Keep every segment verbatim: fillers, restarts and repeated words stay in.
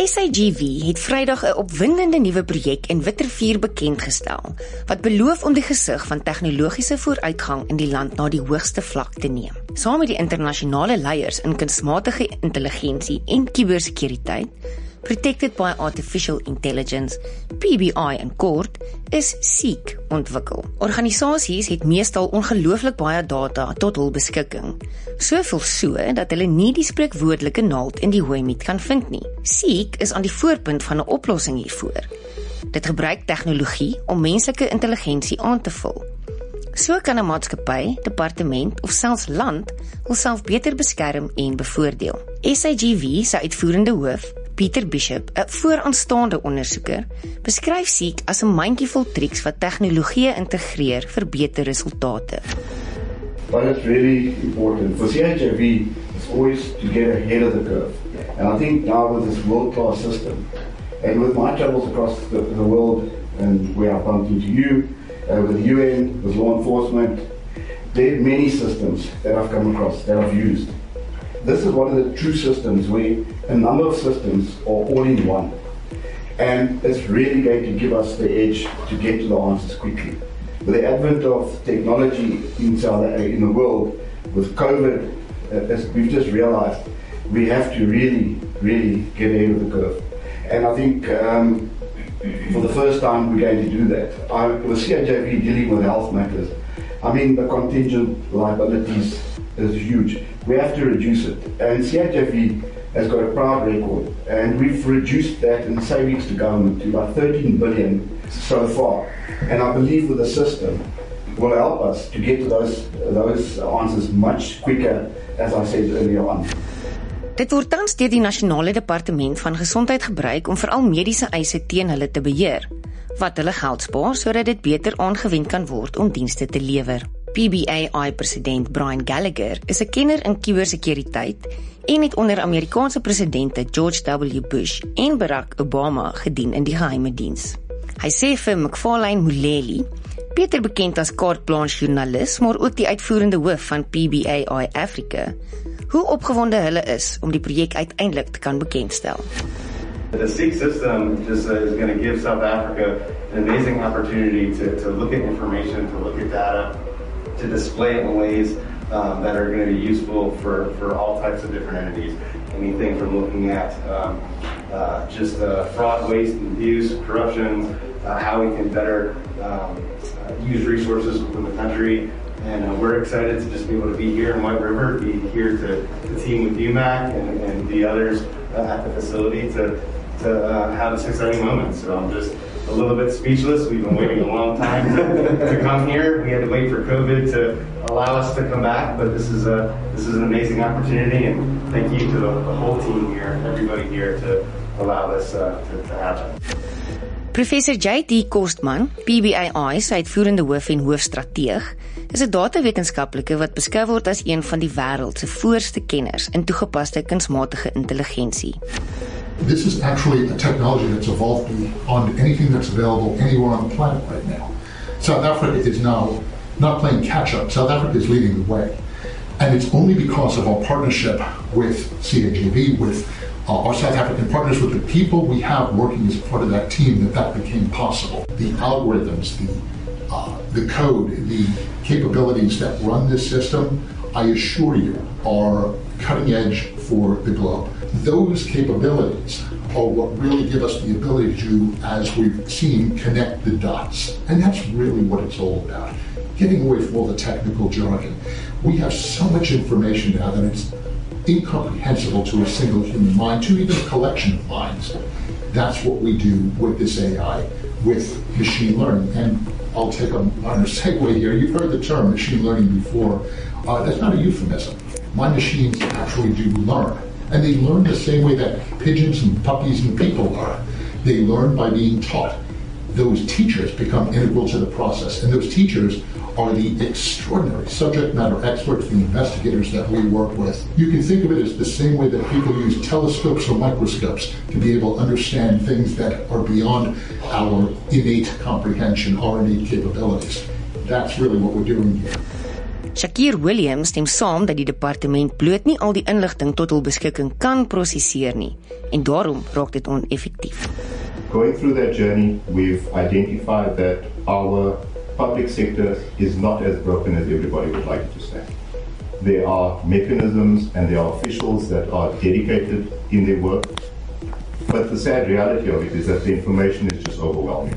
S I G V het Vrydag 'n opwindende nuwe projek in Witrifuur bekendgestel, wat beloof om die gesig van tegnologiese vooruitgang in die land na die hoogste vlak te neem. Saam met die internasionale leiers in kunsmatige intelligensie en kubersekuriteit, Protected by Artificial Intelligence, P B I in kort, is SEEK ontwikkel. Organisasies het meestal ongelooflik baie data tot hul beskikking, soveel so dat hulle nie die spreekwoordelike naald in die hooimiet kan vind nie. SEEK is aan die voorpunt van 'n oplossing hiervoor. Dit gebruik tegnologie om menslike intelligensie aan te vul. So kan 'n maatskappy, departement of selfs land hulself beter beskerm en bevoordeel. S I G V se uitvoerende hoof, Peter Bishop, 'n vooraanstaande ondersoeker, beskryf SEEK as 'n mandjievol triks wat tegnologie integreer vir beter resultate. But it's really important. For C I G V, it's always to get ahead of the curve. And I think now with this world-class system, and with my travels across the, the world, and where I bumped into you, uh, with the U N, with law enforcement, there are many systems that I've come across, that I've used. This is one of the true systems where a number of systems are all in one. And it's really going to give us the edge to get to the answers quickly. With the advent of technology in, South, in the world, with COVID, uh, as we've just realized, we have to really, really get ahead of the curve. And I think um, for the first time we're going to do that. I, with C I G V dealing with health matters, I mean the contingent liabilities is huge. We have to reduce it. And C I G V has got a proud record. And we've reduced that in savings to government to about thirteen billion so far. And I believe with the system will help us to get to those, those answers much quicker, as I said earlier on. Dit word tans deur die Nasionale Departement van Gesondheid gebruik om veral mediese eise teen hulle te beheer, wat hulle geld spaar sodat dit beter aangewend kan word om dienste te lewer. P B A I-president Brian Gallagher is 'n kenner in kubersekuriteit en het onder Amerikaanse presidente George W. Bush en Barack Obama gedien in die geheime diens. Hy sê vir McFarlane Muleli, beter bekend as carte blanche joernalis, maar ook die uitvoerende hoof van P B A I Africa, hoe opgewonde hulle is om die projek uiteindelik te kan bekendstel. The SEEK system just uh, is going to give South Africa an amazing opportunity to, to look at information, to look at data, to display it in ways um, that are going to be useful for, for all types of different entities. Anything from looking at um, uh, just uh, fraud, waste, and abuse, corruption, uh, how we can better um, uh, use resources within the country. And uh, we're excited to just be able to be here in White River, be here to, to team with U M A C and, and the others uh, at the facility to, to uh, have this exciting moment. So I'm just a little bit speechless. We've been waiting a long time to come here. We had to wait for COVID to allow us to come back, but this is a this is an amazing opportunity, and thank you to the, the whole team here, everybody here, to allow this uh, to, to happen. Professor J D Kostman, P B A I se uitvoerende hoof en hoofstrateeg, is 'n datawetenskaplike wat beskou word as een van die wêreld se voorste kenners in toegepaste kunsmatige intelligensie. This is actually a technology that's evolved beyond anything that's available anywhere on the planet right now. South Africa is now not playing catch-up. South Africa is leading the way. And it's only because of our partnership with C I G V, with uh, our South African partners, with the people we have working as part of that team, that that became possible. The algorithms, the, uh, the code, the capabilities that run this system, I assure you, are cutting edge for the globe. Those capabilities are what really give us the ability to, as we've seen, connect the dots. And that's really what it's all about. Getting away from all the technical jargon. We have so much information now that it's incomprehensible to a single human mind, to even a collection of minds. That's what we do with this A I, with machine learning. And I'll take a minor segue here. You've heard the term machine learning before. Uh, that's not a euphemism. My machines actually do learn. And they learn the same way that pigeons and puppies and people learn. They learn by being taught. Those teachers become integral to the process. And those teachers are the extraordinary subject matter experts, the investigators that we work with. You can think of it as the same way that people use telescopes or microscopes to be able to understand things that are beyond our innate comprehension, our innate capabilities. That's really what we're doing here. Shakir Williams stem saam dat die departement bloot nie al die inligting tot hul beskikking kan prosesseer nie, en daarom raak dit oneffektief. Going through that journey, we've identified that our public sector is not as broken as everybody would like it to say. There are mechanisms and there are officials that are dedicated in their work, but the sad reality of it is that the information is just overwhelming.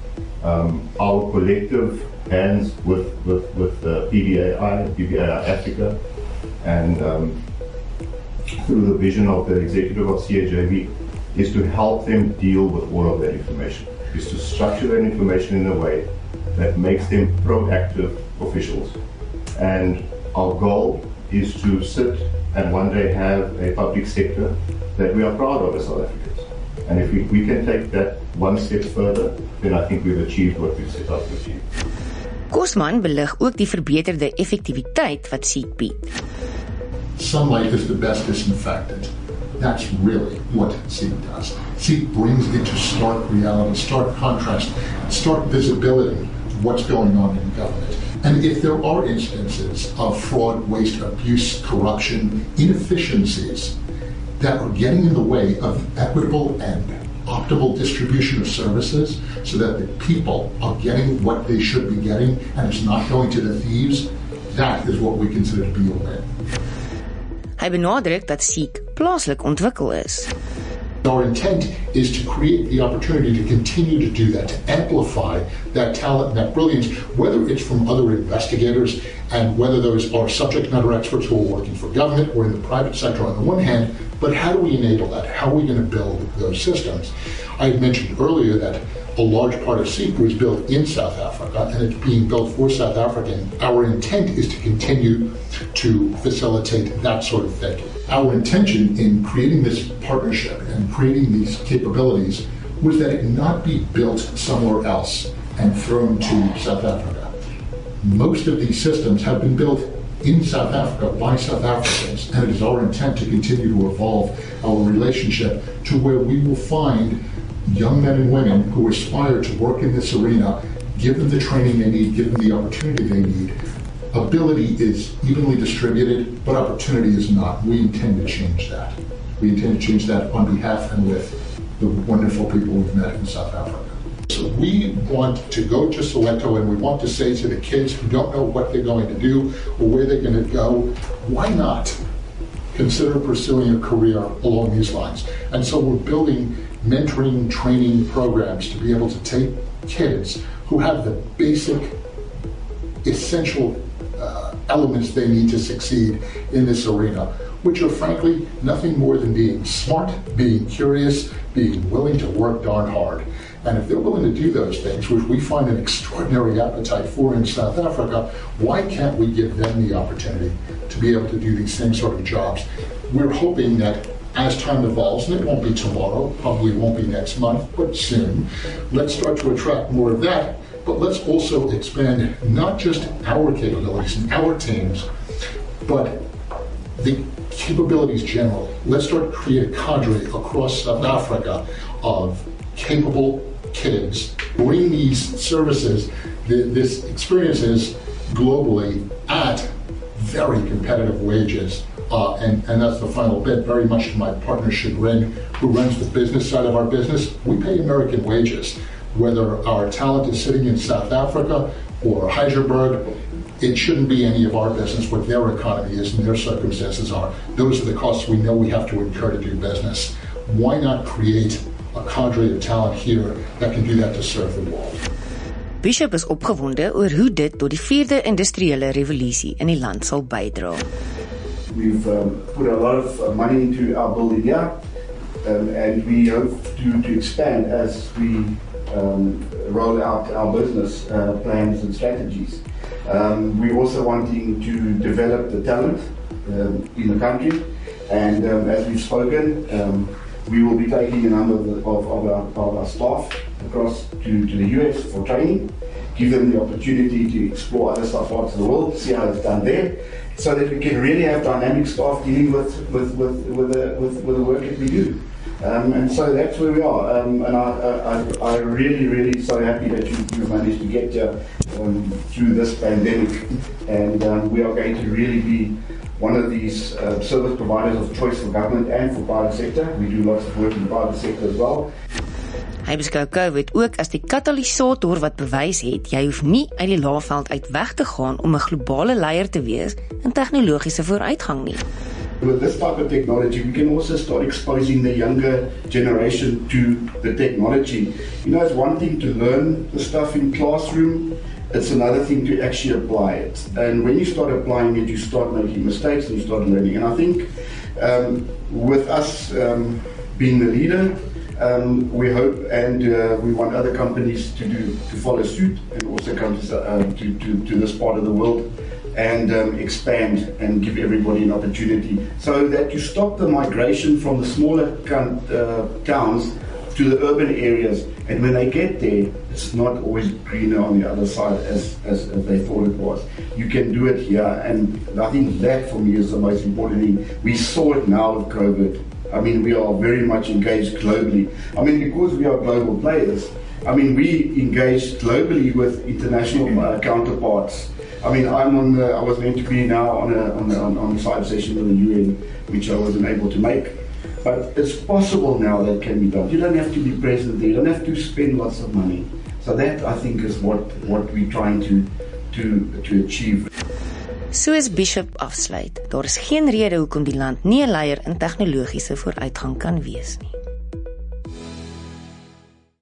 Um, our collective hands with, with, with uh, P D A I, P D A I Africa, and um, through the vision of the executive of C H I V, is to help them deal with all of that information, is to structure that information in a way that makes them proactive officials. And our goal is to sit and one day have a public sector that we are proud of as South Africans. And if we, we can take that one step further, then I think we've achieved what we've set out to achieve. Kosman belig ook die verbeterde effektiwiteit wat SEEK bied. Sunlight is the best disinfectant. That's really what SEEK does. SEEK brings into stark reality, stark contrast, stark visibility what's going on in government. And if there are instances of fraud, waste, abuse, corruption, inefficiencies that are getting in the way of equitable and optimal distribution of services so that the people are getting what they should be getting and it's not going to the thieves, that is what we consider to be a win. Hy benadruk dat SEEK plaaslik ontwikkel is. Our intent is to create the opportunity to continue to do that, to amplify that talent, that brilliance, whether it's from other investigators and whether those are subject matter experts who are working for government or in the private sector on the one hand, but how do we enable that? How are we going to build those systems? I had mentioned earlier that a large part of SEEK was built in South Africa and it's being built for South Africa. Our intent is to continue to facilitate that sort of thinking. Our intention in creating this partnership and creating these capabilities was that it not be built somewhere else and thrown to South Africa. Most of these systems have been built in South Africa by South Africans, and it is our intent to continue to evolve our relationship to where we will find young men and women who aspire to work in this arena, give them the training they need, give them the opportunity they need. Ability is evenly distributed, but opportunity is not. We intend to change that. We intend to change that on behalf and with the wonderful people we've met in South Africa. So we want to go to Soweto and we want to say to the kids who don't know what they're going to do or where they're going to go, why not consider pursuing a career along these lines? And so we're building mentoring, training programs to be able to take kids who have the basic, essential uh, elements they need to succeed in this arena, which are frankly nothing more than being smart, being curious, being willing to work darn hard. And if they're willing to do those things, which we find an extraordinary appetite for in South Africa, why can't we give them the opportunity to be able to do these same sort of jobs? We're hoping that as time evolves, and it won't be tomorrow, probably won't be next month, but soon, let's start to attract more of that. But let's also expand not just our capabilities and our teams, but the capabilities generally. Let's start to create a cadre across South Africa of capable kids. Bring these services, this experiences globally at very competitive wages. Uh, and, and that's the final bit, very much to my partner Chagrin, who runs the business side of our business. We pay American wages. Whether our talent is sitting in South Africa or Heidelberg, it shouldn't be any of our business what their economy is and their circumstances are. Those are the costs we know we have to incur to do business. Why not create a cadre of talent here that can do that to serve the world? Bishop is opgewonde oor hoe dit tot die vierde industriële revolusie in die land sal bydra. We've um, put a lot of uh, money into our building here, um, and we hope to, to expand as we um, roll out our business uh, plans and strategies. Um, we're also wanting to develop the talent um, in the country, and um, as we've spoken, um, we will be taking a number of, the, of, of, our, of our staff across to, to the U S for training, give them the opportunity to explore other South parts of the world, see how it's done there, so that we can really have dynamic staff dealing with with with with the, with, with the work that we do. Um, and so that's where we are. Um, and I, I, I really, really so happy that you, you managed to get here um, through this pandemic. And um, we are going to really be one of these uh, service providers of choice for government and for private sector. We do lots of work in the private sector as well. Hy beskou COVID ook as die katalisator wat bewys het, jy hoef nie uit die laafveld uit weg te gaan om 'n globale leier te wees in tegnologiese vooruitgang nie. With this type of technology, we can also start exposing the younger generation to the technology. You know, it's one thing to learn the stuff in classroom, it's another thing to actually apply it. And when you start applying it, you start making mistakes and you start learning. And I think um, with us um, being the leader, Um, we hope and uh, we want other companies to do to follow suit and also come to, uh, to, to, to this part of the world and um, expand and give everybody an opportunity so that you stop the migration from the smaller uh, towns to the urban areas, and when they get there it's not always greener on the other side as, as, as they thought it was. You can do it here, and I think that for me is the most important thing. We saw it now with COVID. I mean, we are very much engaged globally. I mean, because we are global players, I mean, we engage globally with international uh, counterparts. I mean, I'm on the, I was meant to be now on a, on, a, on a side session with the U N, which I wasn't able to make. But it's possible now that it can be done. You don't have to be present there. You don't have to spend lots of money. So that, I think, is what, what we're trying to, to, to achieve. Soos Bishop afsluit, daar is geen rede hoekom die land nie 'n leier in tegnologiese vooruitgang kan wees nie.